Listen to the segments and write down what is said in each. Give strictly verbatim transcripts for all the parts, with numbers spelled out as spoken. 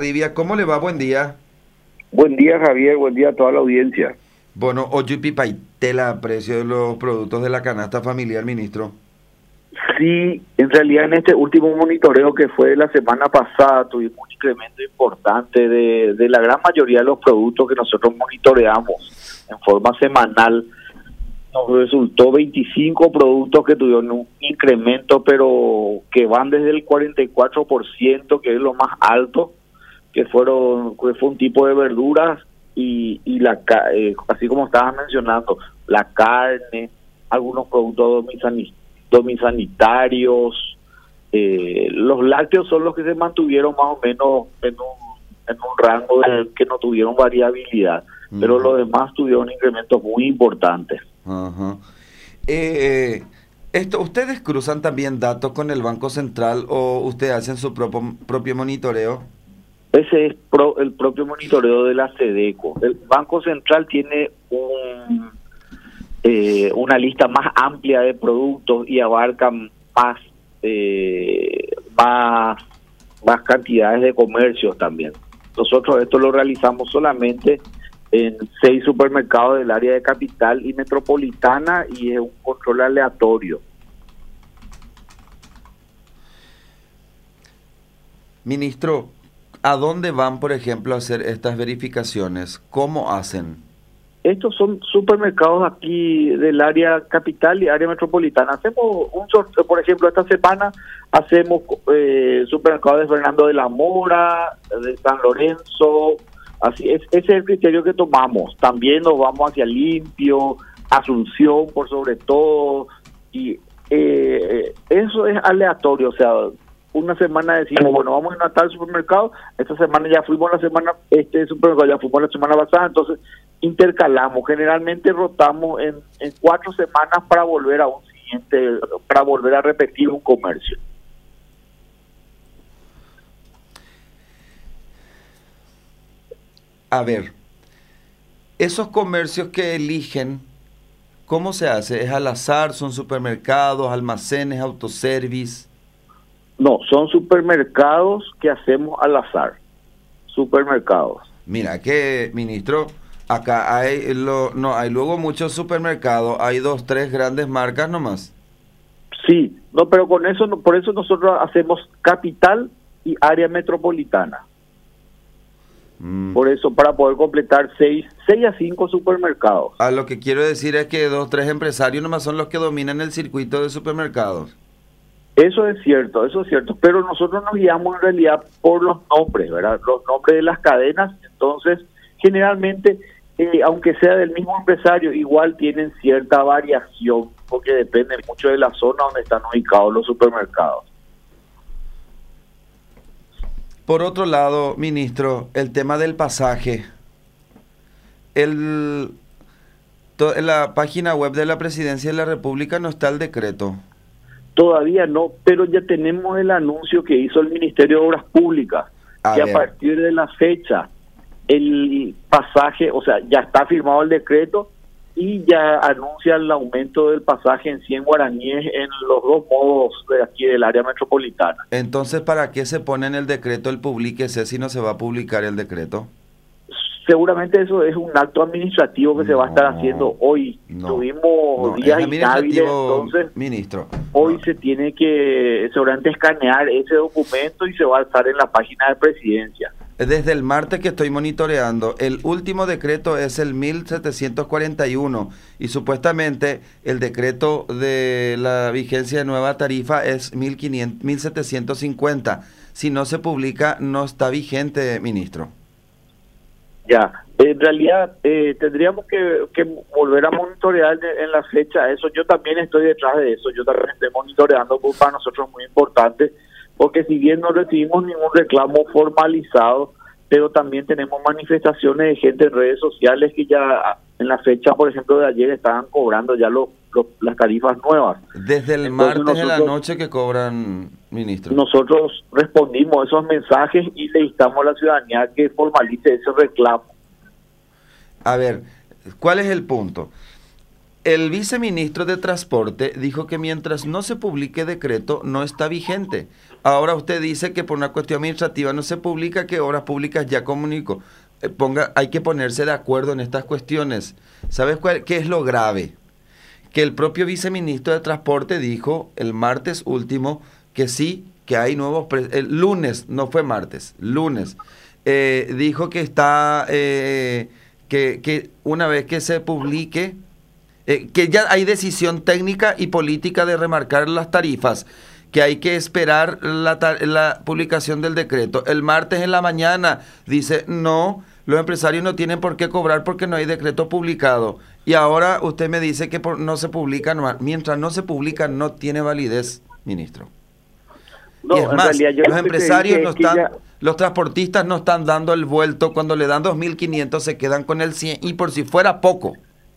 Valdivia, ¿cómo le va? Buen día. Buen día, Javier, buen día a toda la audiencia. Bueno, Oyupi Paitela, precio de los productos de la canasta familiar, ministro. Sí, en realidad en este último monitoreo que fue la semana pasada tuvimos un incremento importante de, de la gran mayoría de los productos que nosotros monitoreamos en forma semanal. Nos resultó veinticinco productos que tuvieron un incremento, pero que van desde el cuarenta y cuatro por ciento, que es lo más alto, que fueron que fue un tipo de verduras y, y la eh, así como estabas mencionando, la carne, algunos productos domisanitarios, eh, los lácteos son los que se mantuvieron más o menos en un, en un rango de, que no tuvieron variabilidad, uh-huh. Pero los demás tuvieron incrementos muy importantes. Uh-huh. eh, esto, ¿Ustedes cruzan también datos con el Banco Central o ustedes hacen su propio, propio monitoreo? Ese es pro, el propio monitoreo de la SEDECO. El Banco Central tiene un, eh, una lista más amplia de productos y abarca más, eh, más, más cantidades de comercios también. Nosotros esto lo realizamos solamente en seis supermercados del área de Capital y Metropolitana y es un control aleatorio. Ministro, ¿a dónde van, por ejemplo, a hacer estas verificaciones? ¿Cómo hacen? Estos son supermercados aquí del área capital y área metropolitana. Hacemos un sorteo, por ejemplo, esta semana hacemos eh, supermercados de Fernando de la Mora, de San Lorenzo, así es, ese es el criterio que tomamos. También nos vamos hacia Limpio, Asunción por sobre todo, y eh, eso es aleatorio, o sea, una semana decimos, bueno, vamos a ir a tal supermercado, esta semana ya fuimos la semana, este supermercado ya fuimos la semana pasada, entonces intercalamos, generalmente rotamos en, en cuatro semanas para volver a un siguiente, para volver a repetir un comercio. A ver, esos comercios que eligen, ¿cómo se hace? ¿Es al azar? ¿Son supermercados, almacenes, autoservice? No, son supermercados que hacemos al azar. Supermercados. Mira que, ministro, acá hay lo, no hay luego muchos supermercados, hay dos, tres grandes marcas nomás. Sí, no, pero con eso, por eso nosotros hacemos capital y área metropolitana. Mm. Por eso, para poder completar seis, seis a cinco supermercados. A lo que quiero decir es que dos, tres empresarios nomás son los que dominan el circuito de supermercados. Eso es cierto, eso es cierto, pero nosotros nos guiamos en realidad por los nombres, ¿verdad? Los nombres de las cadenas, entonces generalmente, eh, aunque sea del mismo empresario, igual tienen cierta variación, porque depende mucho de la zona donde están ubicados los supermercados. Por otro lado, ministro, el tema del pasaje. El, to, en la página web de la Presidencia de la República no está el decreto. Todavía no, pero ya tenemos el anuncio que hizo el Ministerio de Obras Públicas, a que ver. A partir de la fecha el pasaje, o sea, ya está firmado el decreto y ya anuncia el aumento del pasaje en cien guaraníes en los dos modos de aquí del área metropolitana. Entonces, ¿para qué se pone en el decreto el publíquese si no se va a publicar el decreto? Seguramente eso es un acto administrativo que no, se va a estar haciendo hoy. No, Tuvimos no, días inhábiles, entonces ministro, hoy no. se tiene que seguramente escanear ese documento y se va a estar en la página de Presidencia. Desde el martes que estoy monitoreando, el último decreto es el mil setecientos cuarenta y uno y supuestamente el decreto de la vigencia de nueva tarifa es mil setecientos cincuenta. Si no se publica, no está vigente, ministro. Ya, en realidad eh, tendríamos que, que volver a monitorear en la fecha eso. Yo también estoy detrás de eso, yo también estoy monitoreando, porque para nosotros es muy importante, porque si bien no recibimos ningún reclamo formalizado, pero también tenemos manifestaciones de gente en redes sociales que ya en la fecha, por ejemplo, de ayer estaban cobrando ya los, los las tarifas nuevas. Desde el Entonces, martes de la noche que cobran, ministro. Nosotros respondimos a esos mensajes y le instamos a la ciudadanía que formalice ese reclamo. A ver, ¿cuál es el punto? el viceministro de Transporte dijo que mientras no se publique decreto, no está vigente. Ahora usted dice que por una cuestión administrativa no se publica, que Obras Públicas ya comunicó. Eh, ponga, hay que ponerse de acuerdo en estas cuestiones. ¿Sabes cuál, qué es lo grave? Que el propio viceministro de Transporte dijo el martes último que sí, que hay nuevos... Pre el lunes, no fue martes, lunes. Eh, dijo que está... Eh, que, que una vez que se publique... Eh, que ya hay decisión técnica y política de remarcar las tarifas, que hay que esperar la, la publicación del decreto. El martes en la mañana dice, no, los empresarios no tienen por qué cobrar porque no hay decreto publicado. Y ahora usted me dice que por, no se publica, no, mientras no se publica no tiene validez, ministro. No, y es más, los empresarios no están, ya... los transportistas no están dando el vuelto, cuando le dan dos mil quinientos se quedan con el cien y por si fuera poco.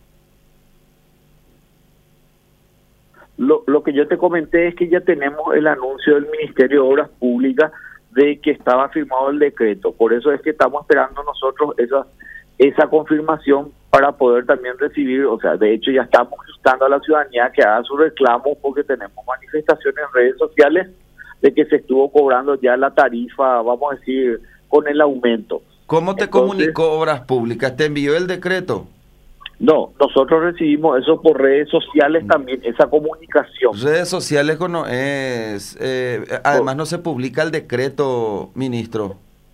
Lo, lo que yo te comenté es que ya tenemos el anuncio del Ministerio de Obras Públicas de que estaba firmado el decreto. Por eso es que estamos esperando nosotros esa, esa confirmación para poder también recibir, o sea, de hecho ya estamos instando a la ciudadanía que haga su reclamo porque tenemos manifestaciones en redes sociales de que se estuvo cobrando ya la tarifa, vamos a decir, con el aumento. ¿Cómo te Entonces, comunicó Obras Públicas? ¿Te envió el decreto? No, nosotros recibimos eso por redes sociales también, esa comunicación. Redes sociales no es, eh, además no se publica el decreto, ministro.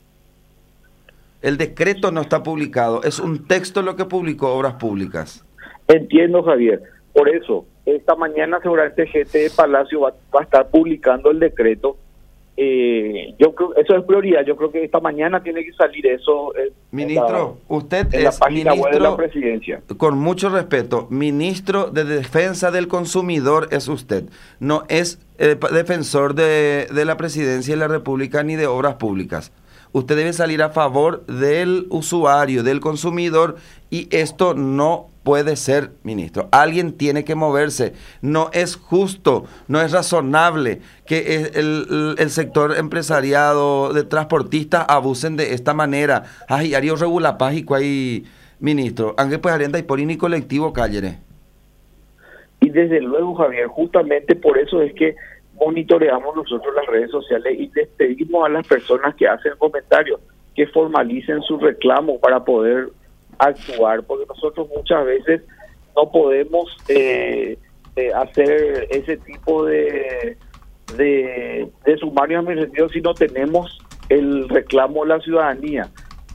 El decreto no está publicado, es un texto lo que publicó Obras Públicas. Entiendo, Javier, por eso, esta mañana seguramente G T de Palacio va, va a estar publicando el decreto. Eh, yo creo eso es prioridad. Yo creo que esta mañana tiene que salir eso. Eh, ministro, la, usted en es la página ministro, web de la presidencia. Con mucho respeto, ministro de Defensa del Consumidor es usted. No es eh, defensor de, de la presidencia de la República ni de Obras Públicas. Usted debe salir a favor del usuario, del consumidor, y esto no puede ser, ministro. Alguien tiene que moverse. No es justo, no es razonable que el, el, el sector empresariado de transportistas abusen de esta manera. Ay, Ario regula paz y cuay, ministro. Aunque pues arenda y por ni colectivo callere. Y desde luego, Javier, justamente por eso es que monitoreamos nosotros las redes sociales y les pedimos a las personas que hacen comentarios que formalicen su reclamo para poder actuar, porque nosotros muchas veces no podemos eh, eh, hacer ese tipo de de, de sumario administrativo si no tenemos el reclamo de la ciudadanía,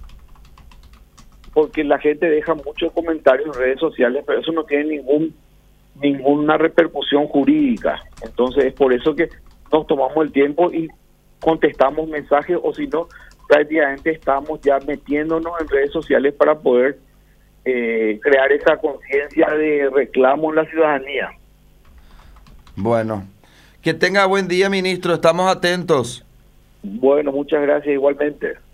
porque la gente deja muchos comentarios en redes sociales, pero eso no tiene ningún ninguna repercusión jurídica. Entonces es por eso que nos tomamos el tiempo y contestamos mensajes, o si no, prácticamente estamos ya metiéndonos en redes sociales para poder eh, crear esa conciencia de reclamo en la ciudadanía. Bueno, que tenga buen día, ministro, estamos atentos. Bueno, muchas gracias igualmente.